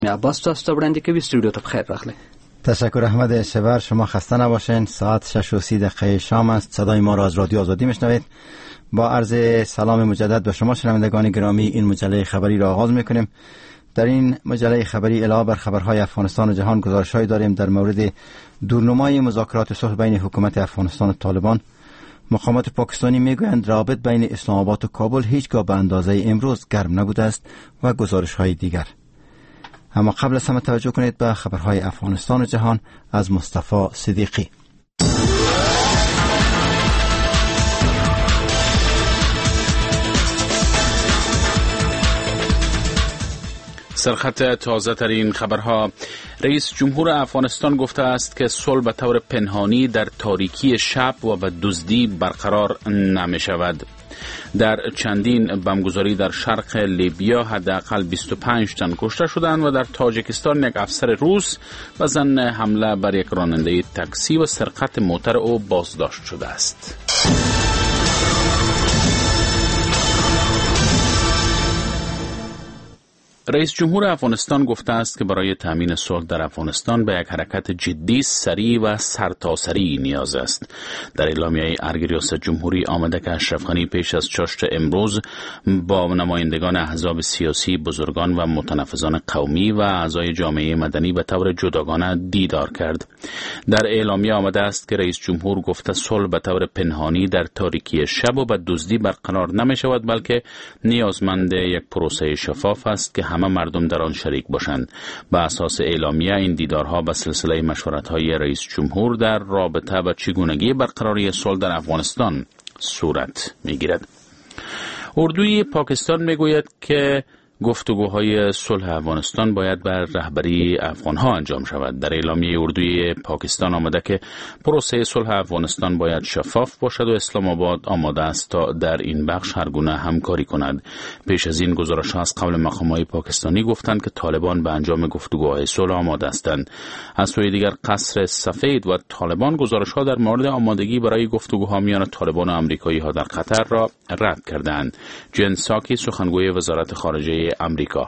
عباس تاسو وړاندې کوي استودیو ته بخیر راغلی. تشکر احمد شبر، شما خسته نباشین. ساعت 6:30 شام است. صدای ما را از رادیو آزادی میشنوید. با عرض سلام مجدد به شما شنوندگان گرامی، این مجله خبری را آغاز میکنیم. در این مجله خبری علاوه بر خبرهای افغانستان و جهان گزارش‌هایی داریم در مورد دورنمای مذاکرات صلح بین حکومت افغانستان و طالبان. مقامات پاکستانی میگویند رابط بین اسلام آباد و کابل هیچگاه به اندازه امروز گرم نبوده است و گزارش‌های دیگر. اما قبل از همه توجه کنید به خبرهای افغانستان و جهان از مصطفی صدیقی. سرخط تازه ترین خبرها. رئیس جمهور افغانستان گفته است که صلح به طور پنهانی در تاریکی شب و به دزدی برقرار نمی شود. در چندین بمبگذاری در شرق لیبیا حداقل 25 تن کشته شدند و در تاجیکستان یک افسر روس به ضمن حمله بر یک راننده تاکسی و سرقت موتر او بازداشت شده است. رئیس جمهور افغانستان گفته است که برای تامین صلح در افغانستان به یک حرکت جدی، سریع و سرتاسری نیاز است. در اعلامیه ارگ ریاست جمهوری آمده که اشرف غنی پیش از چاشت امروز با نمایندگان احزاب سیاسی، بزرگان و متنفذان قومی و اعضای جامعه مدنی به طور جداگانه دیدار کرد. در اعلامیه آمده است که رئیس جمهور گفته صلح به طور پنهانی در تاریکی شب و به دزدی برقرار نمی شود، بلکه نیازمند یک پروسه شفاف است که همه مردم در آن شریک باشند. به اساس اعلامیه این دیدارها به سلسله مشورت‌های رئیس جمهور در رابطه با چگونگی برقراری صلح در افغانستان صورت می‌گیرد. اردوی پاکستان می‌گوید که گفتگوهای صلح افغانستان باید بر رهبری افغانها انجام شود. در اعلامیه اردوی پاکستان آمده که پروسه صلح افغانستان باید شفاف باشد و اسلام آباد آماده است تا در این بخش هر گونه همکاری کند. پیش از این گزارش‌ها از قبل مقامات پاکستانی گفتند که طالبان به انجام گفتگوهای صلح آماده هستند. از سوی دیگر قصر سفید و طالبان گزارش‌ها در مورد آمادگی برای گفتگوها میان طالبان و آمریکایی‌ها در قطر را رد کردند. جن ساکی، سخنگوی وزارت خارجه امریکا: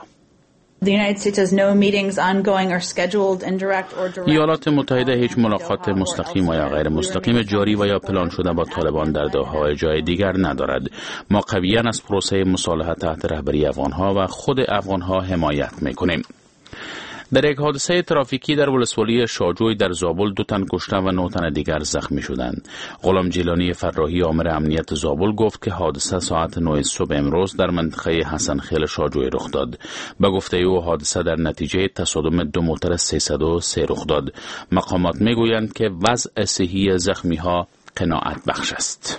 ایالات متحده هیچ ملاقات مستقیم و یا غیر مستقیم جاری و یا پلان شده با طالبان در دوحه و جای دیگر ندارد. ما قویاً از پروسه مصالحه تحت رهبری افغانها و خود افغانها حمایت میکنیم. در یک حادثه ترافیکی در ولسوالی شاجوی در زابل 2 تن کشته و 9 تن دیگر زخمی شدند. غلام جیلانی فراحی آمر امنیت زابل گفت که حادثه ساعت 9 صبح امروز در منطقه حسن خیل شاجوی رخ داد. به گفته او حادثه در نتیجه تصادم 2 موتر 303 رخ داد. مقامات میگویند که وضع صحی زخمی ها قناعت بخش است.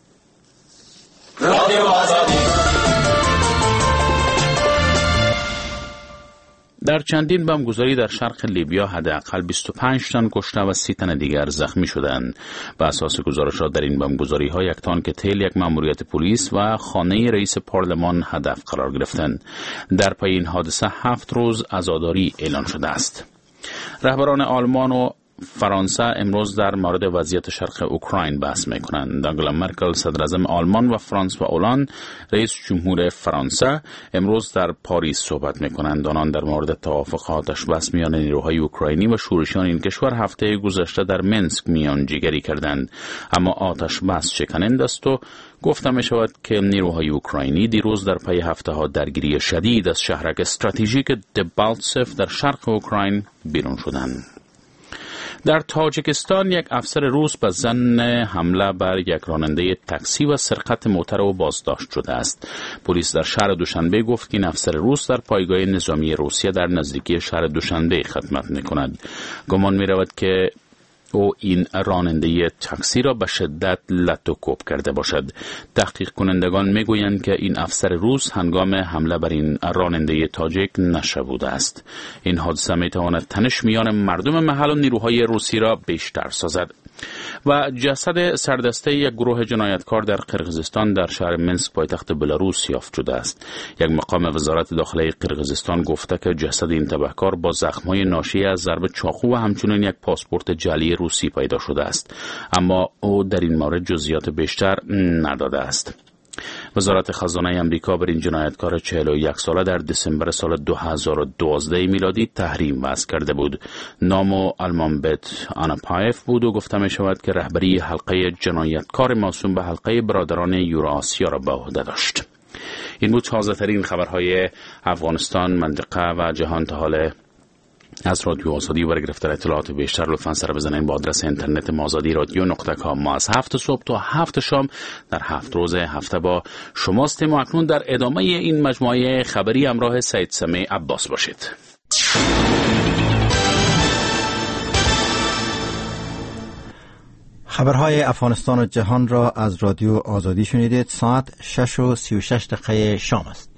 در چندین بمبگذاری در شرق لیبیا حداقل 25 تن کشته و 30 تن دیگر زخمی شدند. به اساس گزارشات در این بمبگذاری‌ها 1 تانک تیل، 1 ماموریت پلیس و خانه رئیس پارلمان هدف قرار گرفتند. در پی این حادثه 7 روز عزاداری اعلان شده است. رهبران آلمان و فرانسه امروز در مورد وضعیت شرق اوکراین بحث می‌کنند. آنگلا مرکل صدراعظم آلمان و فرانس و اولند رئیس جمهور فرانسه امروز در پاریس صحبت می‌کنند. آنان در مورد توافق آتش‌بس میان نیروهای اوکراینی و شورشیان این کشور هفته گذشته در منسک میانجیگری کردند، اما آتش‌بس شکننده است و گفته می شود که نیروهای اوکراینی دیروز در پی هفته‌ها درگیری شدید از شهرک استراتژیک دبالتسف در شرق اوکراین بیرون شدند. در تاجیکستان 1 افسر روس به ضمن حمله بر یک راننده تاکسی و سرقت موتر او بازداشت شده است. پلیس در شهر دوشنبه گفت که این افسر روس در پایگاه نظامی روسیه در نزدیکی شهر دوشنبه خدمت می‌کند. گمان می‌رود که او این راننده تاکسی را به شدت لط و کوب کرده باشد. تحقیق کنندگان میگویند که این افسر روس هنگام حمله بر این راننده تاجیک نشه بوده است. این حادثه میتواند تنش میان مردم محل و نیروهای روسی را بیشتر سازد. و جسد سردسته یک گروه جنایتکار در قرقیزستان در شهر منسک پایتخت بلاروس یافت شده است. یک مقام وزارت داخلی قرقیزستان گفته که جسد این تبهکار با زخم‌های ناشی از ضرب چاقو و همچنین یک پاسپورت جعلی روسی پیدا شده است، اما او در این مورد جزئیات بیشتر نداده است. وزارت خزانه امریکا بر این جنایتکار 41 ساله در دسامبر سال 2012 میلادی تحریم وضع کرده بود. نام آلمانبت آناپایف بود و گفته می شود که رهبری حلقه جنایتکار موسوم به حلقه برادران یوراسیا را به عهده داشت. این بود تازه ترین خبرهای افغانستان، منطقه و جهان تا حالا از رادیو آزادی. برای گرفتن اطلاعات بیشتر لطفاً سر بزنید با آدرس اینترنت mazadi.radio.com. ما از 7 صبح تا 7 شام در 7 روز هفته با شماستیم و اکنون در ادامه این مجموعه خبری همراه سید سمیع عباس باشید. خبرهای افغانستان و جهان را از رادیو آزادی شنیدید. ساعت 6:36 شام است.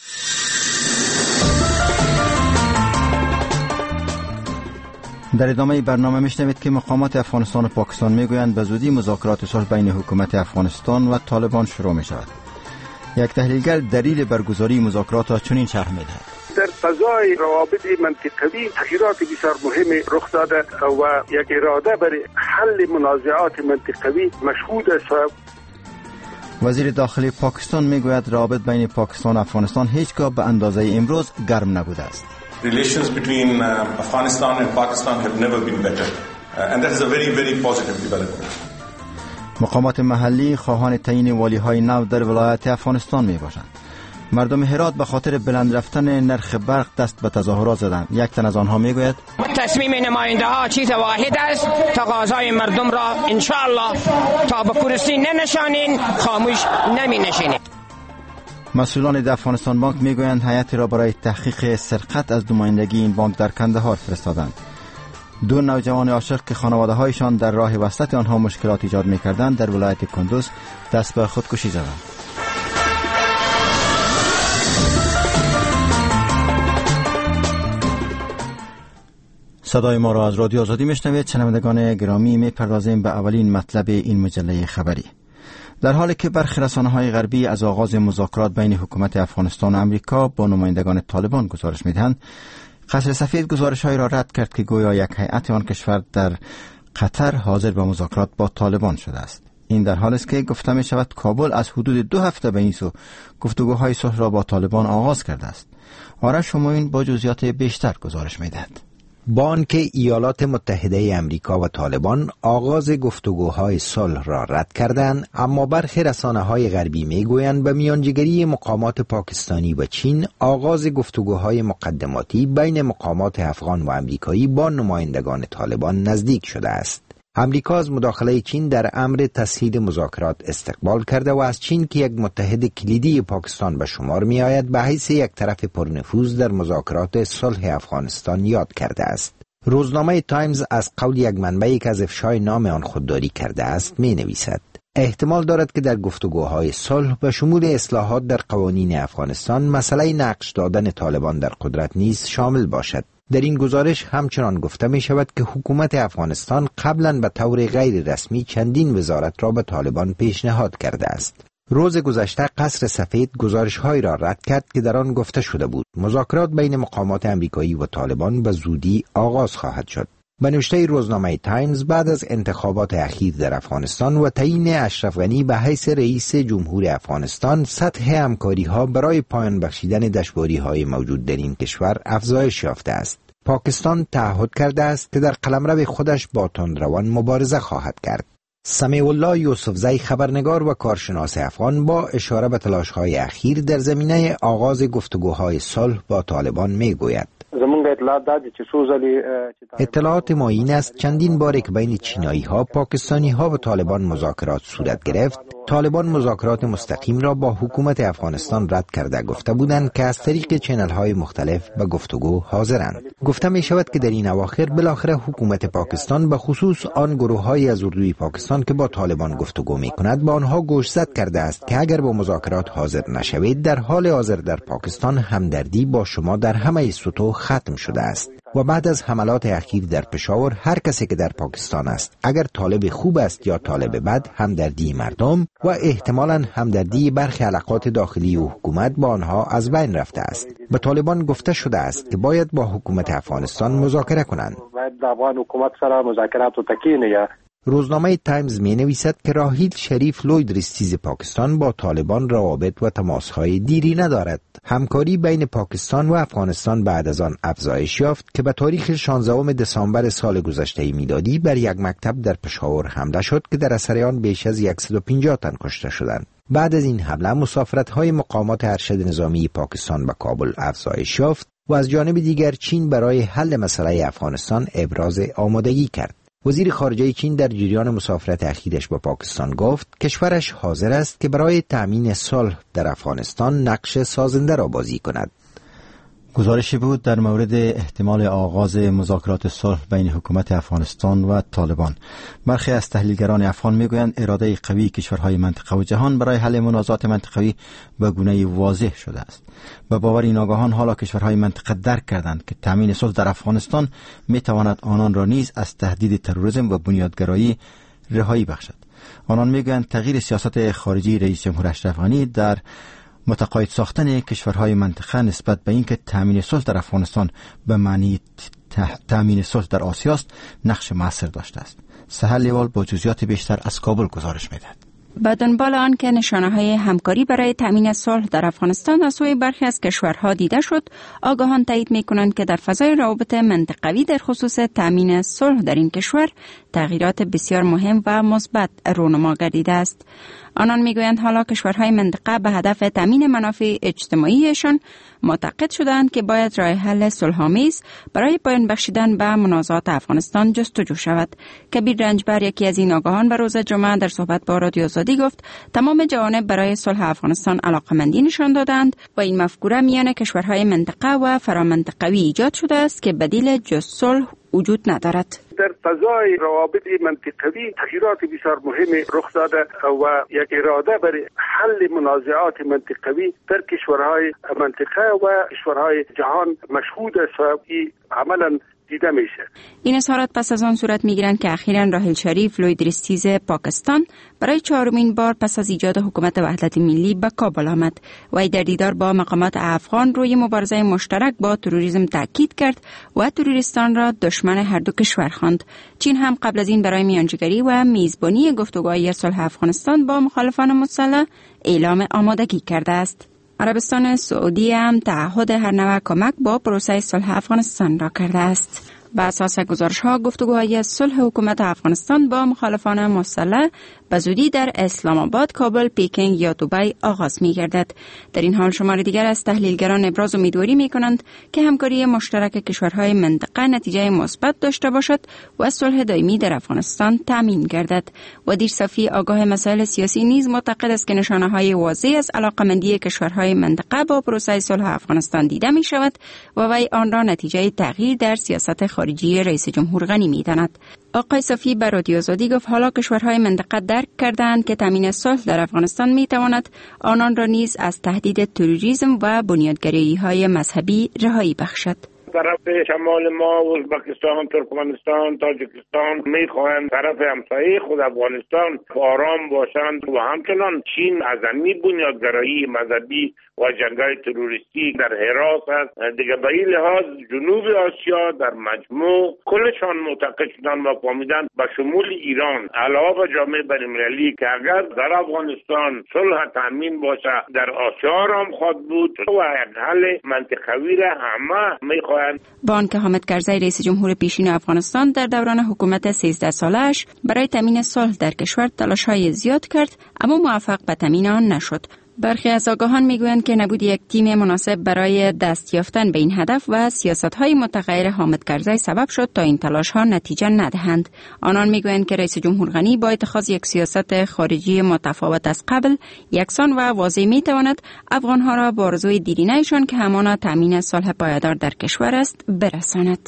در ادامه برنامه میشنوید که مقامات افغانستان و پاکستان میگویند به زودی مذاکرات صلح بین حکومت افغانستان و طالبان شروع می شود. یک تحلیلگر دلیل برگزاری مذاکرات را چنین شرح می‌دهد: در فضای روابط منطقوی تغییرات بسیار مهمی رخ داده و یک اراده برای حل منازعات منطقوی مشهود است. وزیر داخلی پاکستان میگوید روابط بین پاکستان و افغانستان هیچگاه به اندازه امروز گرم نبوده است. Relations between Afghanistan and Pakistan have never been better, and that is a very, very positive development. مقامات محلی خواهان تعیین والی‌های نو در ولایت افغانستان میباشند. مردم هرات به خاطر بلند رفتن نرخ برق دست به تظاهرات زدند. یک تن از آنها میگوید تصمیم نماینده ها چیز واحد است، تقاضای مردم را ان شاء الله تا به کرسی ننشانین خاموش نمی نشینید. مسئولان افغانستان بانک میگویند هیئتی را برای تحقیق سرقت از نمایندگی این بانک در کندهار فرستادند. دو نوجوان عاشق که خانواده‌هایشان در راه وصلت آنها مشکلات ایجاد می‌کردند در ولایت کندوز دست به خودکشی زدند. صدای ما را از رادیو آزادی میشنوید. شنوندگان گرامی، میپردازیم به اولین مطلب این مجله خبری. در حالی که برخی رسانه‌های غربی از آغاز مذاکرات بین حکومت افغانستان و امریکا با نمایندگان طالبان گزارش می‌دهند، قصر سفید گزارش‌هایی را رد کرد که گویا یک هیئت آن کشور در قطر حاضر به مذاکرات با طالبان شده است. این در حالی است که گفته می‌شود کابل از حدود 2 هفته به این سو گفتگوهای صلح را با طالبان آغاز کرده است. آرش همایون با جزئیات بیشتر گزارش می‌دهد. بانک ایالات متحده امریکا و طالبان آغاز گفتگوهای صلح را رد کردند، اما برخی رسانه‌های غربی میگویند به میانجیگری مقامات پاکستانی و چین آغاز گفتگوهای مقدماتی بین مقامات افغان و امریکایی با نمایندگان طالبان نزدیک شده است. امریکا از مداخله چین در امر تسهیل مذاکرات استقبال کرده و از چین که یک متحد کلیدی پاکستان به شمار می آید به حیث یک طرف پرنفوذ در مذاکرات صلح افغانستان یاد کرده است. روزنامه تایمز از قول یک منبعی که از افشای نام آن خودداری کرده است می نویسد: احتمال دارد که در گفتگوهای صلح به شمول اصلاحات در قوانین افغانستان مسئله نقش دادن طالبان در قدرت نیز شامل باشد. در این گزارش همچنان گفته می شود که حکومت افغانستان قبلا به طور غیر رسمی چندین وزارت را به طالبان پیشنهاد کرده است. روز گذشته قصر سفید گزارش‌هایی را رد کرد که در آن گفته شده بود مذاکرات بین مقامات امریکایی و طالبان به زودی آغاز خواهد شد. به نوشته روزنامه تایمز، بعد از انتخابات اخیر در افغانستان و تعیین اشرف غنی به حیث رئیس جمهور افغانستان، سطح همکاری‌ها برای پایان بخشیدن دشواری‌های موجود در این کشور افزایش یافته است. پاکستان تعهد کرده است که در قلمرو خودش با تندروان مبارزه خواهد کرد. سمیع الله یوسفزی، خبرنگار و کارشناس افغان، با اشاره به تلاش‌های اخیر در زمینه آغاز گفتگوهای صلح با طالبان میگوید: اطلاعات ما این است چندین بار که بین چینایی‌ها، پاکستانی‌ها و طالبان مذاکرات صورت گرفت، طالبان مذاکرات مستقیم را با حکومت افغانستان رد کرده گفته بودند که از طریق چنل‌های مختلف به گفتگو حاضرند. گفته می شود که در این اواخر بالاخره حکومت پاکستان به خصوص آن گروه‌های از اردوی پاکستان که با طالبان گفتگو می‌کند با آنها گوشزد کرده است که اگر با مذاکرات حاضر نشوید، در حال حاضر در پاکستان همدردی با شما در همه سطوح ختم شده است. و بعد از حملات اخیر در پشاور، هر کسی که در پاکستان است، اگر طالب خوب است یا طالب بد، همدردی مردم و احتمالاً همدردی برخی علاقات داخلی و حکومت با آنها از بین رفته است. به طالبان گفته شده است که باید با حکومت افغانستان مذاکره کنند. باید با افغان حکومت سره مذاکرات و تکینه روزنامه تایمز می نویسد که راهیل شریف لوید ریستیز پاکستان با طالبان روابط و تماسهای دیری ندارد. همکاری بین پاکستان و افغانستان بعد از آن افزایش یافت که به تاریخ 16 دسامبر سال گذشته میلادی بر یک مکتب در پشاور حمله شد که در اثر آن بیش از 150 تن کشته شدند. بعد از این حمله مسافرت‌های مقامات ارشد نظامی پاکستان به کابل افزایش یافت و از جانب دیگر چین برای حل مسئله افغانستان ابراز آمادگی کرد. وزیر خارجه چین در جریان مسافرت اخیرش با پاکستان گفت کشورش حاضر است که برای تأمین صلح در افغانستان نقش سازنده را بازی کند. گزارشی بود در مورد احتمال آغاز مذاکرات صلح بین حکومت افغانستان و طالبان. برخی از تحلیلگران افغان میگویند اراده قوی کشورهای منطقه و جهان برای حل منازعات منطقوی به گونه واضح شده است. به باور این آگاهان حالا کشورهای منطقه درک کردند که تامین صلح در افغانستان میتواند آنان را نیز از تهدید تروریسم و بنیادگرایی رهایی بخشد. آنان میگویند تغییر سیاست خارجی رئیس جمهور اشرف غنی در متقاعد ساختن کشورهای منطقه نسبت به اینکه تامین صلح در افغانستان به معنی تامین صلح در آسیا است نقش مؤثر داشته است. سحر لیوال با جزئیات بیشتر از کابل گزارش می‌دهد. به دنبال آن که نشانه‌های همکاری برای تامین صلح در افغانستان از سوی برخی از کشورها دیده شد، آگاهان تایید می‌کنند که در فضای روابط منطقوی در خصوص تامین صلح در این کشور تغییرات بسیار مهم و مثبت رونما گردیده است. آنان میگویند حالا کشورهای منطقه به هدف تامین منافع اجتماعیشان معتقد شدند که باید راه حل صلح‌آمیز برای پایان بخشیدن به منازعات افغانستان جستجو شود. کبیر رنجبر، یکی از این آگاهان، به روز جمعه در صحبت با رادیو آزادی گفت تمام جوانب برای صلح افغانستان علاقمندی نشان دادند و این مفکوره میان کشورهای منطقه و فرامنطقوی ایجاد شده است که بدیل جز صلح وجود ندارد. در فضای روابط منطقوی تغییرات بسیار مهمی رخ داده و یک اراده برای حل منازعات منطقوی در کشورهای منطقه و کشورهای جهان مشهود است و عملاً دیده میشه. این اظهارات پس از آن صورت میگیرند که اخیراً راهیل شریف لوید ریستیز پاکستان برای 4مین بار پس از ایجاد حکومت وحدت ملی به کابل آمد و در دیدار با مقامات افغان روی مبارزه مشترک با تروریسم تاکید کرد و تروریستان را دشمن هر دو کشور خواند. چین هم قبل از این برای میانجیگری و میزبانی گفتگوهای صلح افغانستان با مخالفان مسلح اعلام آمادگی کرده است. عربستان سعودی هم تعهد هر نوع کمک با پروسه صلح افغانستان را کرده است. بر اساس گزارش‌ها گفتگوهای صلح حکومت افغانستان با مخالفان مسلح به زودی در اسلام آباد، کابل، پکینگ یا دبی آغاز می‌گردد. در این حال شمار دیگر از تحلیلگران ابراز امیدواری می‌کنند که همکاری مشترک کشورهای منطقه نتیجه مثبت داشته باشد و صلح دائمی در افغانستان تامین گردد. و دیر صفی آگاه مسائل سیاسی نیز معتقد است که نشانه‌های واضح از علاقمندی کشورهای منطقه با پروسه صلح افغانستان دیده می‌شود و وی آن را نتیجه تغییر در سیاست خارجی رئیس جمهور غنی می‌داند. آقای صفی بر رادیو آزادی گفت حالا کشورهای منطقه درک کردند که تامین صلح در افغانستان می‌تواند آنان را نیز از تهدید تروریسم و بنیادگرایی‌های مذهبی رهایی بخشد. طرف شمال ما ازبکستان، ترکمنستان، تاجیکستان میخواهند طرف همسایه خود افغانستان آرام باشند و همچنان چین از این بنیادگرایی مذهبی و جنگ‌های تروریستی در حراس است. دیگه به این لحاظ جنوب آسیا در مجموع کلشان معتقد شدند و فهمیدند به شمول ایران علاوه بر جامعه بین‌المللی که اگر در افغانستان صلح تامین باشه در آسیا هم خواهد بود و یک حل منطقوی را همه میخواهند. با آنکه حامد کرزی رئیس جمهور پیشین افغانستان در دوران حکومت 13 ساله‌اش برای تامین صلح در کشور تلاش‌های زیاد کرد اما موفق به تامین آن نشد. برخی از آگاهان میگویند که نبود یک تیم مناسب برای دست یافتن به این هدف و سیاست‌های متغیر حامد کرزی سبب شد تا این تلاش‌ها نتیجه ندهند. آنان میگویند که رئیس جمهور غنی با اتخاذ یک سیاست خارجی متفاوت از قبل، یکسان و واضح میتواند افغان‌ها را به آرزوی دیرینه‌شان که همان تامین صلح پایدار در کشور است برساند.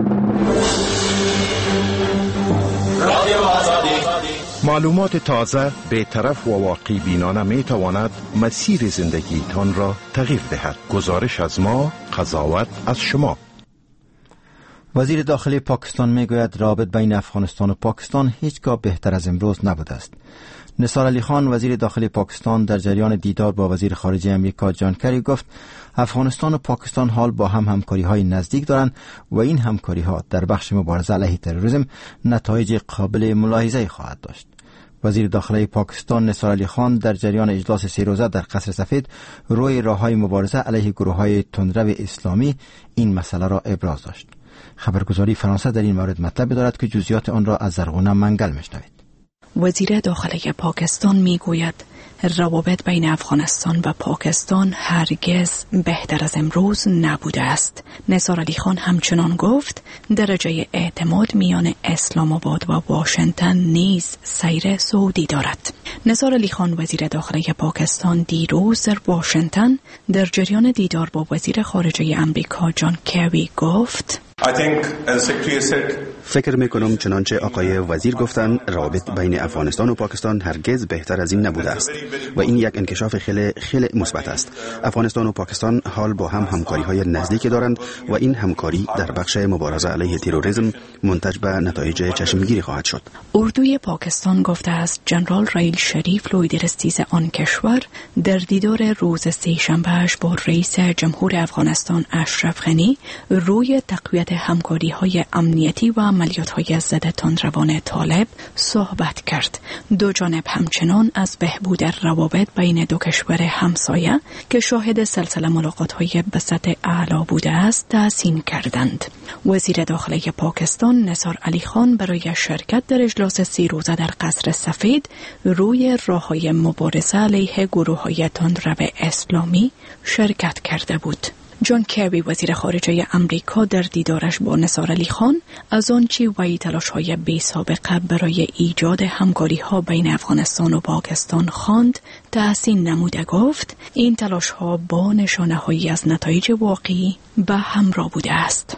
معلومات تازه، بی‌طرف و واقع بینانه می تواند مسیر زندگی تان را تغییر دهد. گزارش از ما، قضاوت از شما. وزیر داخلی پاکستان میگوید روابط بین افغانستان و پاکستان هیچگاه بهتر از امروز نبوده است. نثار علی خان وزیر داخلی پاکستان در جریان دیدار با وزیر خارجه امریکا جان کری گفت افغانستان و پاکستان حال با هم همکاری‌های نزدیک دارند و این همکاری‌ها در بخش مبارزه علیه تروریسم نتایج قابل ملاحظه خواهد داشت. وزیر داخلی پاکستان نثار علی خان در جریان اجلاس 3 روزه در قصر سفید روی راه‌های مبارزه علیه گروه‌های تندرو اسلامی این مسئله را ابراز داشت. خبرگزاری فرانسه در این مورد مطلب دارد که جزئیات آن را از زرغونه منگل میشنوید. وزیر داخلی پاکستان میگوید روابط بین افغانستان و پاکستان هرگز بهتر از امروز نبوده است. نثار علی خان همچنان گفت درجه اعتماد میان اسلام آباد و واشنگتن نیز سیر صعودی دارد. نثار علی خان وزیر داخلی پاکستان دیروز در واشنگتن در جریان دیدار با وزیر خارجه امریکا جان کری گفت فکر میکنم چنانچه آقای وزیر گفتن روابط بین افغانستان و پاکستان هرگز بهتر از این نبوده است و این یک انکشاف خیلی مثبت است. افغانستان و پاکستان حال با هم همکاری‌های نزدیکی دارند و این همکاری در بخش مبارزه علیه تروریسم منتج به نتایج چشمگیری خواهد شد. اردوی پاکستان گفته است جنرال رائیل شریف لویدرستیز آن کشور در دیدار روز سه‌شنبه‌اش با رئیس جمهور افغانستان اشرف غنی روی تقویت همکاری‌های امنیتی و عملیات‌های ضد تندروان طالب صحبت کرد. دو جانب همچنان از بهبود روابط بین دو کشور همسایه که شاهد سلسله ملاقات‌های به سطح اعلی بوده است تحسین کردند. وزیر داخلی پاکستان نثار علی خان برای شرکت در اجلاس 3 روزه در قصر سفید روی راه‌های مبارزه علیه گروه‌های تندرو اسلامی شرکت کرده بود. جان کری وزیر خارجه امریکا در دیدارش با نثار علی خان از آنچه وی تلاش‌های بی‌سابقه برای ایجاد همکاری‌ها بین افغانستان و پاکستان خواند تحسین نموده گفت این تلاش‌ها با نشانه‌هایی از نتایج واقعی به همراه بوده است.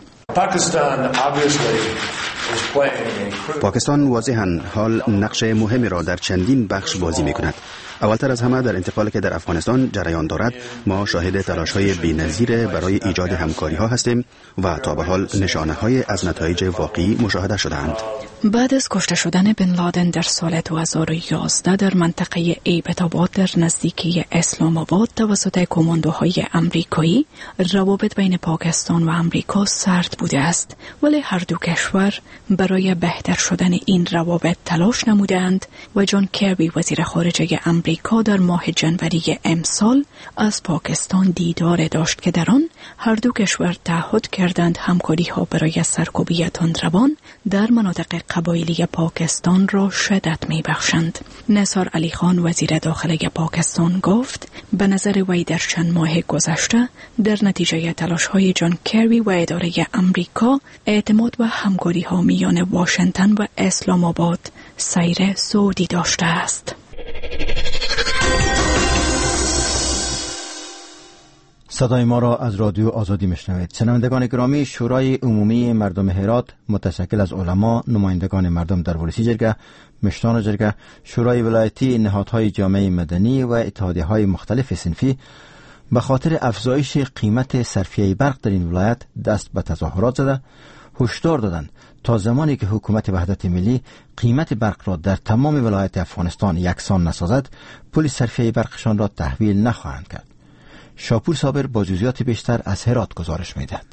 پاکستان واضحاً حال نقش مهمی را در چندین بخش بازی می‌کند. اولتر از همه در انتقالی که در افغانستان جریان دارد ما شاهد تلاش‌های بی‌نظیر برای ایجاد همکاری‌ها هستیم و تا به حال نشانه‌های از نتایج واقعی مشاهده شده‌اند. بعد از کشته شدن بن لادن در سال 2011 در منطقه ایبت آباد در نزدیکی اسلام آباد توسط کماندوهای امریکایی روابط بین پاکستان و امریکا سرد بوده است، ولی هر دو کشور برای بهتر شدن این روابط تلاش نمودند و جان کری وزیر خارجه امریکا در ماه جنوری امسال از پاکستان دیدار داشت که در آن هر دو کشور تعهد کردند همکاری‌ها برای سرکوبی تندروان در مناطق قبایلی پاکستان را شدت می‌بخشند. نثار علی خان وزیر داخلی پاکستان گفت به نظر وی در چند ماه گذشته در نتیجه تلاش‌های جان کری و اداره امریکا اعتماد و همکاری‌ها میان واشنگتن و اسلام آباد سیر صعودی داشته است. صدای ما را از رادیو آزادی میشنوید. شنوندگان گرامی، شورای عمومی مردم هرات متشکل از علما، نمایندگان مردم در ولسی جرگه، مشتان جرگه، شورای ولایتی، نهادهای جامعه مدنی و اتحادیه‌های مختلف صنفی به خاطر افزایش قیمت صرفیه برق در این ولایت دست به تظاهرات زده، هشدار دادند تا زمانی که حکومت وحدت ملی قیمت برق را در تمام ولایت افغانستان یکسان نسازد، پول صرفیه برقشان را تحویل نخواهند کرد. شاپور صابر با جزئیات بیشتر از هرات گزارش می‌دهد.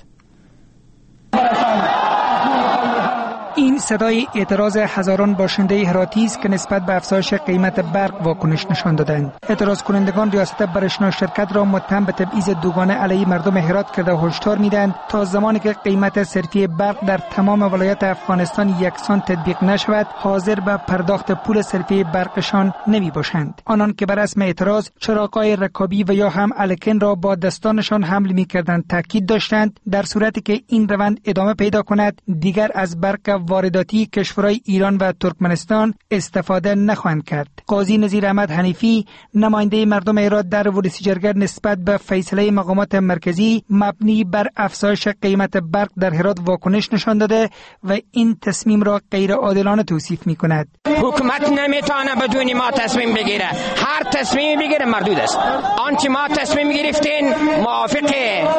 این صدای اعتراض هزاران باشنده هراتی است که نسبت به افزایش قیمت برق واکنش نشان دادند. اعتراض کنندگان ریاست برشنا شرکت را متهم به تبعیض دوگانه علیه مردم هرات کرده و هشدار میدهند تا زمانی که قیمت صرفی برق در تمام ولایت افغانستان یکسان تطبیق نشود، حاضر به پرداخت پول صرفی برقشان نمی باشند. آنان که بر اسم اعتراض چراغ‌های رکابی و یا هم الکن را با دستانشان حمل می‌کردند تاکید داشتند در صورتی که این روند ادامه پیدا کند دیگر از برق وارد وارداتی کشورهای ایران و ترکمنستان استفاده نخواهند کرد. قاضی نظیر احمد حنیفی نماینده مردم هرات در ولسی جرگه نسبت به فیصله مقامات مرکزی مبنی بر افزایش قیمت برق در هرات واکنش نشان داده و این تصمیم را غیر عادلانه توصیف می‌کند. حکومت نمیتونه بدون ما تصمیم بگیره. هر تصمیم بگیره مردود است. آنچه ما تصمیم گرفتین موافق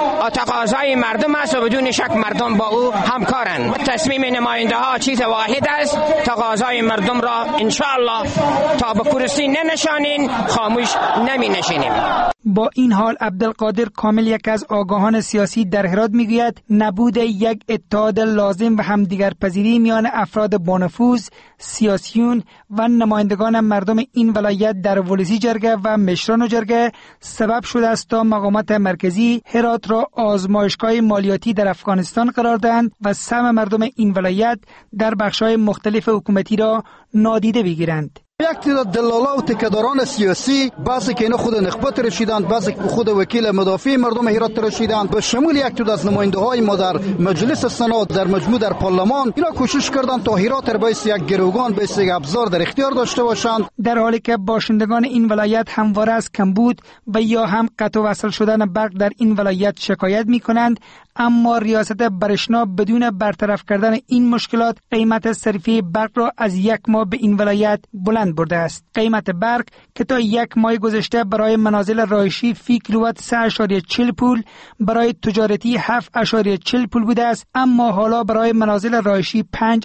تقاضای مردم است و بدون شک مردم با او همکارند. تصمیم نماینده ها چیز واحد است، تقاضای مردم را ان شاء الله تا به کرسی ننشانیم خاموش نمی نشینیم. با این حال عبدالقادر کامل یک از آگاهان سیاسی در هرات میگوید نبود یک اتحاد لازم و همدیگر پذیری میان افراد بانفوذ، سیاسیون و نمایندگان مردم این ولایت در ولسی جرگه و مشران جرگه سبب شده است تا مقامات مرکزی هرات را آزمایشگاه مالیاتی در افغانستان قرار دهند و سهم مردم این ولایت در بخش‌های مختلف حکومتی را نادیده بگیرند. یک تعداد دلالا و تکداران سیاسی بعضی که اینا خود نخبت رسیدند، بعضی خود وکیل مدافع مردم هرات رسیدند، به شمول یک تعداد از نماینده‌های ما در مجلس سنا در مجموع در پارلمان اینا کوشش کردند تا هرات را باعث یک گروگان باعث یک ابزار در اختیار داشته باشند، در حالی که باشندگان این ولایت همواره از کمبود و یا هم قطع و وصل شدن برق در این ولایت شکایت می‌کنند. اما ریاست برشنا بدون برطرف کردن این مشکلات قیمت صرفی برق را از یک ماه به این ولایت بلند برده است. قیمت برق که تا یک ماه گذشته برای منازل رهایشی فی کیلووات 3.40 پول، برای تجارتی 7.40 پول بوده است، اما حالا برای منازل رهایشی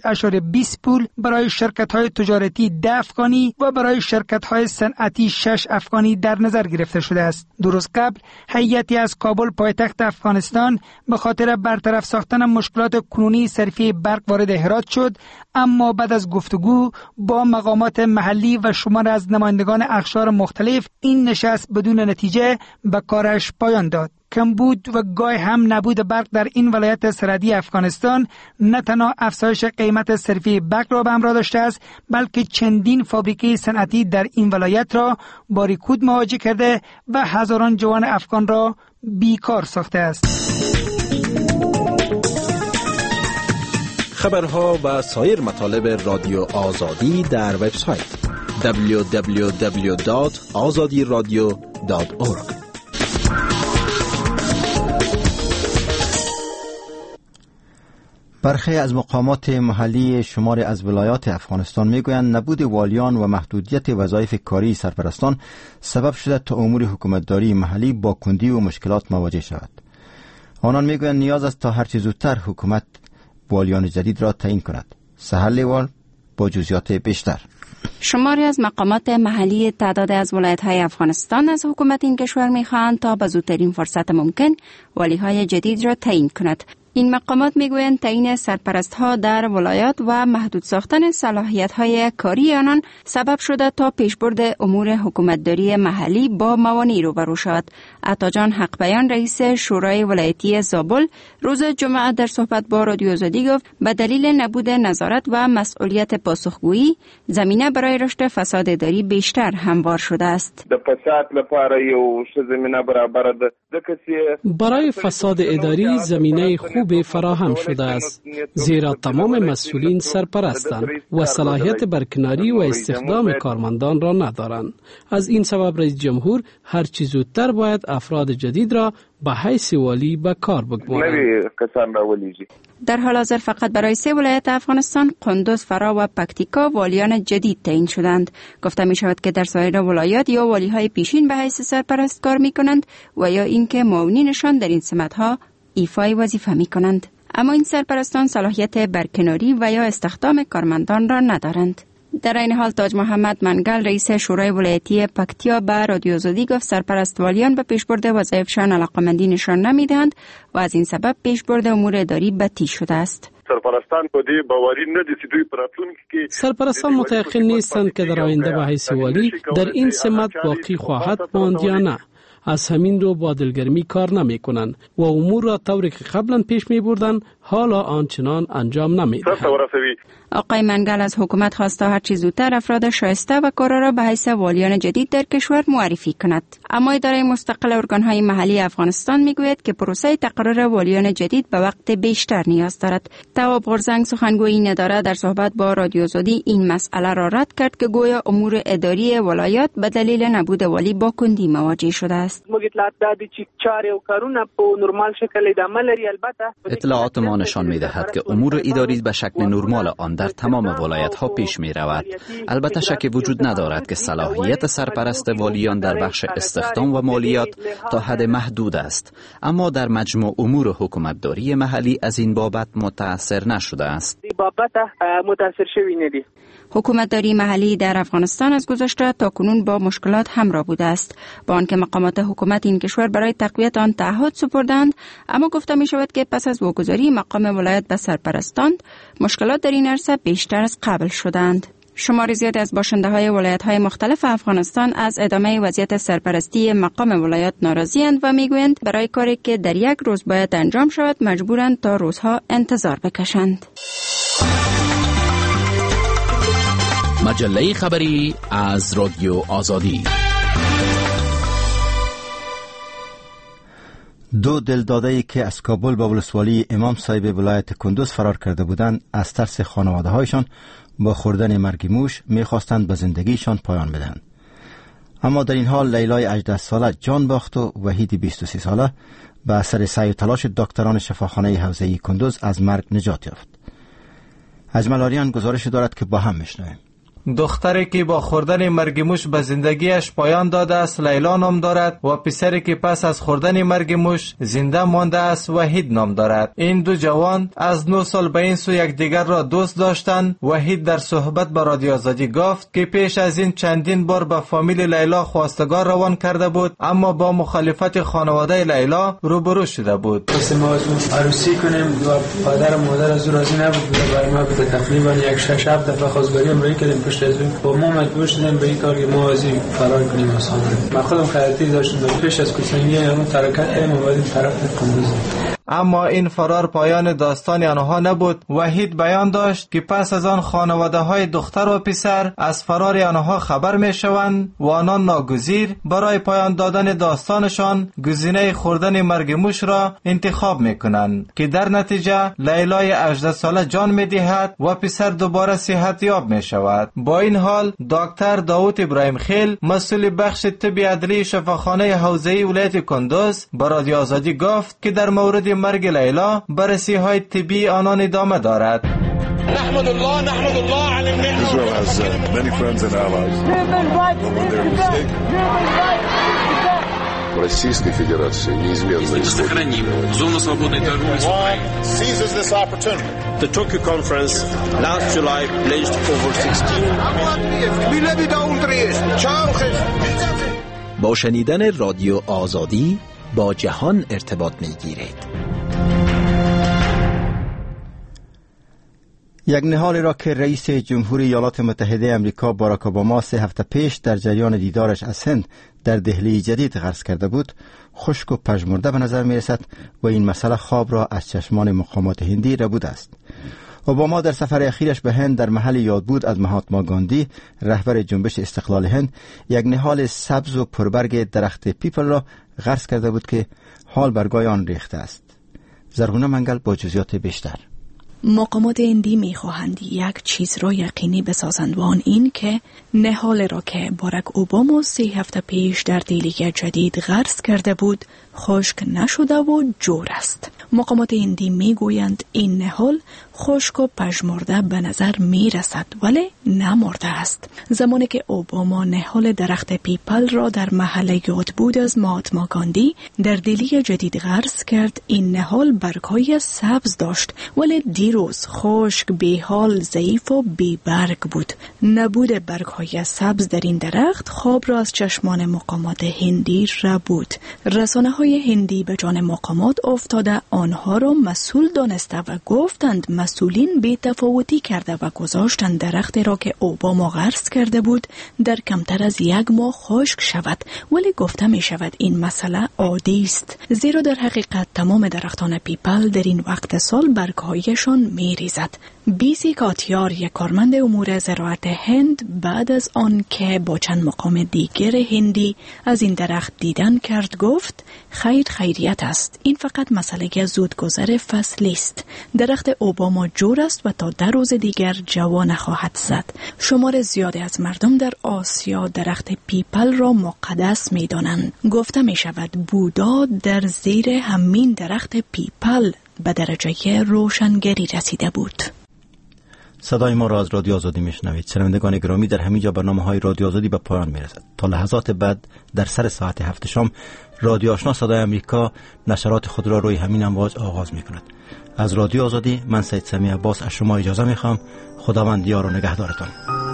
5.20 پول، برای شرکت‌های تجارتی 10 افغانی و برای شرکت‌های صنعتی 6 افغانی در نظر گرفته شده است. دو روز قبل هیئتی از کابل پایتخت افغانستان به خاطر برطرف ساختن مشکلات کنونی صرفی برق وارد هرات شد، اما بعد از گفتگو با مقامات محلی و شمار از نمایندگان اقشار مختلف این نشست بدون نتیجه به کارش پایان داد. کمبود و گاه هم نبود برق در این ولایت سرحدی افغانستان نه تنها افزایش قیمت صرفی برق را به همراه داشته است، بلکه چندین فابریکه صنعتی در این ولایت را با رکود مواجه کرده و هزاران جوان افغان را بیکار ساخته است. خبرها و سایر مطالب رادیو آزادی در وبسایت www.azadiradio.org. برخی از مقامات محلی شماری از ولایات افغانستان میگویند نبود والیان و محدودیت وظایف کاری سرپرستان سبب شده تا امور حکومتداری محلی با کندی و مشکلات مواجه شود. آنان میگویند نیاز است تا هرچه زودتر حکومت والیان جدید را تعیین کند. سحر لیوال با جزئیات بیشتر. شماری از مقامات محلی تعداد از ولایت‌های افغانستان از حکومت این کشور می‌خواهند تا به زودترین فرصت ممکن والی‌های جدید را تعیین کند. این مقامات میگویند تعیین سرپرست‌ها در ولایات و محدود ساختن صلاحیت‌های کاری آنان سبب شده تا پیشبرد امور حکومتداری محلی با موانع روبرو شود. عطاجان حق بیان رئیس شورای ولایتی زابل روز جمعه در صحبت با رادیو آزادی گفت به دلیل نبود نظارت و مسئولیت پاسخگویی زمینه برای رشد فساد اداری بیشتر هموار شده است. برای فساد اداری زمینه خوب فراهم شده است، زیرا تمام مسئولین سرپرستند و صلاحیت برکناری و استخدام کارمندان را ندارند. از این سبب رئیس جمهور هر چه زودتر باید افراد جدید را به حیث والی به کار بگمارند. در حال حاضر فقط برای 3 ولایت افغانستان قندوز، فرا و پکتیکا والیان جدید تعیین شدند. گفته می شود که در سایر ولایات یا والی‌های پیشین به حیث سرپرست کار می کنند و یا اینکه معاونینشان در این سمت‌ها ایفای وظیفه می کنند. اما این سرپرستان صلاحیت برکناری و یا استخدام کارمندان را ندارند. در این حال تاج محمد منگل رئیس شورای ولایتی پکتیا به رادیو آزادی گفت سرپرست والیان به پیشبرد وظایفشان علاقه‌مندی نشان نمیدهند و از این سبب پیشبرد امور اداری بدتر شده است. سرپرستان متيقن نیستند که در آینده به حیث والی در این سمت باقی خواهد ماند یا نه. از همین رو با دلگرمی کار نمی کنند و امور را طوری که قبلا پیش می بردن حالا آنچنان انجام نمی‌دهد. آقای منگل از حکومت خواست تا هر چه زودتر افراد شایسته و کارا را به حیث والیان جدید در کشور معرفی کند. اما اداره مستقل ارگان‌های محلی افغانستان میگوید که پروسه تقرر والیان جدید به وقت بیشتر نیاز دارد. تواب غورزنگ سخنگوی این اداره در صحبت با رادیو آزادی این مسئله را رد کرد که گویا امور اداری ولایات به دلیل نبود والی با کندی مواجه شده است. اطلاعات ما نشان می‌دهد که امور اداری به شکل نرمال آن در تمام ولایت‌ها پیش می‌رود. البته شکی وجود ندارد که صلاحیت سرپرست والیان در بخش استخدام و مالیات تا حد محدود است، اما در مجموع امور حکومتداری محلی از این بابت متأثر نشده است. حکومتداری محلی در افغانستان از گذشته تا کنون با مشکلات همراه بوده است، با آنکه مقامات حکومت این کشور برای تقویت آن تعهد سپردند، اما گفته می شود که پس از واگذاری مقام ولایت به سرپرستان مشکلات در این عرصه بیشتر از قبل شدند. شمار زیاد از باشنده‌های ولایت‌های مختلف افغانستان از ادامه وضعیت سرپرستی مقام ولایت ناراضی‌اند و می‌گویند برای کاری که در یک روز باید انجام شود مجبورند تا روزها انتظار بکشند. مجله خبری از رادیو آزادی. دو دلداده‌ای که از کابل با ولسوالی امام صاحب ولایت کندوز فرار کرده بودند از ترس خانواده‌هایشان با خوردن مرگ موش می‌خواستند به زندگیشان پایان بدهند. اما در این حال لیلای 18 ساله جان باخت و وحید 23 ساله به اثر سعی و تلاش دکتران شفاخانه حوزه‌ای کندوز از مرگ نجات یافت. اجمل آریان گزارش دارد که با هم میشنویم. دختری که با خوردن مرگ موش به زندگیش پایان داده است لیلا نام دارد و پسری که پس از خوردن مرگ موش زنده مانده است وحید نام دارد. این دو جوان از 9 سال به این سو یکدیگر را دوست داشتند. وحید در صحبت با رادیو آزادی گفت که پیش از این چندین بار به فامیل لیلا خواستگار روان کرده بود، اما با مخالفت خانواده لیلا روبرو شده بود. ما عروسی کنیم و پدر و مادر از راضی نبود، برای ما به تقریبا 6-7 دفعه خواستگاری امروزی کردیم. با ما مجبور شدیم به این کار که ما از این فرار کنیم آسان. من خودم خیاطی داشتم، پیش از کسانی همون ترکت کردیم و بعد طرف کندوز. اما این فرار پایان داستان آنها نبود. وحید بیان داشت که پس از آن خانواده های دختر و پسر از فرار آنها خبر می شوند و آنان ناگزیر برای پایان دادن داستانشان گزینه خوردن مرگ موش را انتخاب می کنند که در نتیجه لیلای 18 ساله جان می دهد و پسر دوباره صحت یاب می شود. با این حال دکتر داوود ابراهیم خیل مسئول بخش طب عدلی شفاخانه حوزه‌ای ولایت کندوز با رادیو آزادی گفت که در مورد مرگ لیلا بررسی های طبی آنان ادامه دارد. نحمد الله على النعمة. Israel has many friends and allies. Российской Федерации неизменно сохраним зону свободной торговли с Украиной. Seizes this opportunity. The Tokyo conference last July pledged over 16 با شنیدن رادیو آزادی با جهان ارتباط می‌گیرید. یک نهالی را که رئیس جمهوری ایالات متحده امریکا باراک اوباما 3 هفته پیش در جریان دیدارش از هند در دهلی جدید غرس کرده بود، خشک و پژمرده به نظر می رسد و این مسئله خواب را از چشمان مقامات هندی ربوده است. اوباما در سفر اخیرش به هند در محل یادبود از مهاتما گاندی، رهبر جنبش استقلال هند، یک نهال سبز و پربرگ درخت پیپل را غرس کرده بود که حال برگای آن ریخته است. زرغونه منگل با جزئیات بیشتر. مقامات هندی می‌خواهند یک چیز را یقینی بسازند و آن این که نهال را که باراک اوباما 3 هفته پیش در دهلی جدید غرس کرده بود خشک نشده و جور است. مقامات هندی میگویند این نهال خشک و پژمرده به نظر میرسد ولی نمرده است. زمانی که اوباما نهال درخت پیپل را در محل یادبود از مهاتما گاندی در دهلی جدید غرس کرد، این نهال برگ‌های سبز داشت ولی بیروز، خشک، بیحال، ضعیف و بیبرگ بود. نبود برگ‌های سبز در این درخت خواب را از چشمان مقامات هندی را بود. رسانه‌های هندی به جان مقامات افتاده آنها را مسئول دانسته و گفتند مسئولین بی‌تفاوتی کرده و گذاشتند درختی را که اوباما غرس کرده بود در کمتر از 1 ماه خشک شود. ولی گفته می شود این مسئله عادی است، زیرا در حقیقت تمام درختان پیپل در این وقت سال برگ‌هایشان می ریزد. بیسی کاتیار، یک کارمند امور زراعت هند، بعد از آن که با چند مقام دیگر هندی از این درخت دیدن کرد گفت خیریت است، این فقط مسئله زودگذر فصلی است. درخت اوباما جور است و تا 10 روز دیگر جوا نخواهد زد. شمار زیادی از مردم در آسیا درخت پیپل را مقدس می دانند. گفته می شود بودا در زیر همین درخت پیپل به درجه روشنگری رسیده بود. صدای ما را از رادیو آزادی میشنوید. شنوندگان گرامی، در همینجا برنامه‌های رادیو آزادی به پایان میرسد. تا لحظات بعد در سر ساعت 7 شام رادیو آشنا صدای امریکا نشرات خود را روی همین امواج آغاز میکند. از رادیو آزادی من سید سمی عباس از شما اجازه میخوام. خداوند یار و نگهدارتان.